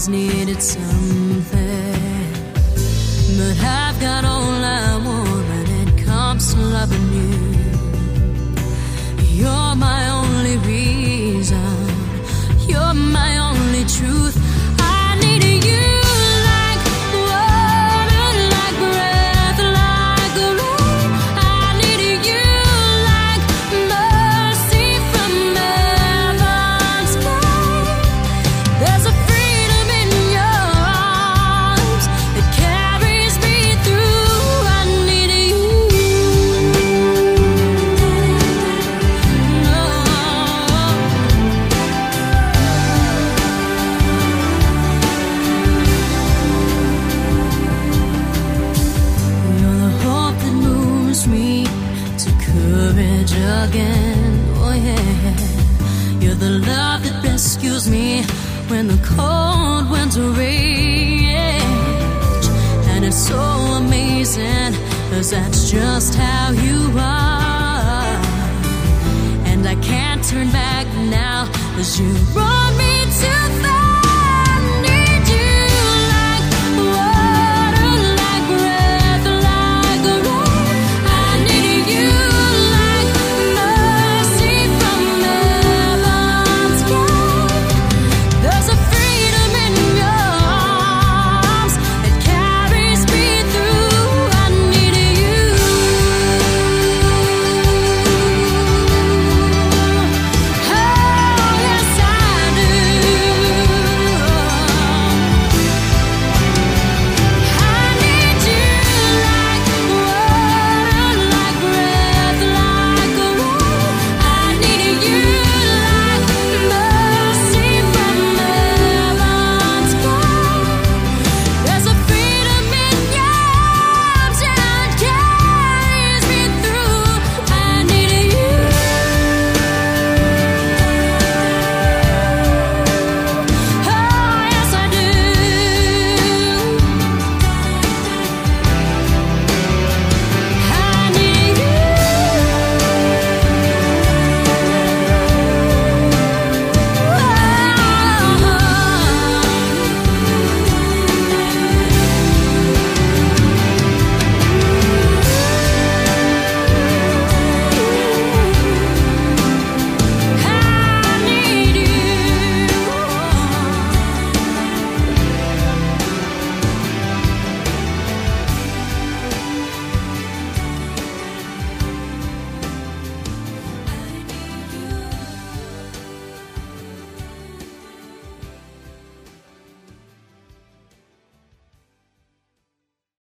always needed something, but I've got all I want when it comes to loving you. You're my only reason, you're my only truth. I need you like water, like breath, like rain. I need you like mercy from heaven's gate. There's a freedom in your arms that carries me through. I need you. You're the hope that moves me to courage again. Oh yeah. You're the love that rescues me when the cold winter rage. And it's so amazing, 'cause that's just how you are. And I can't turn back now, 'cause you brought me to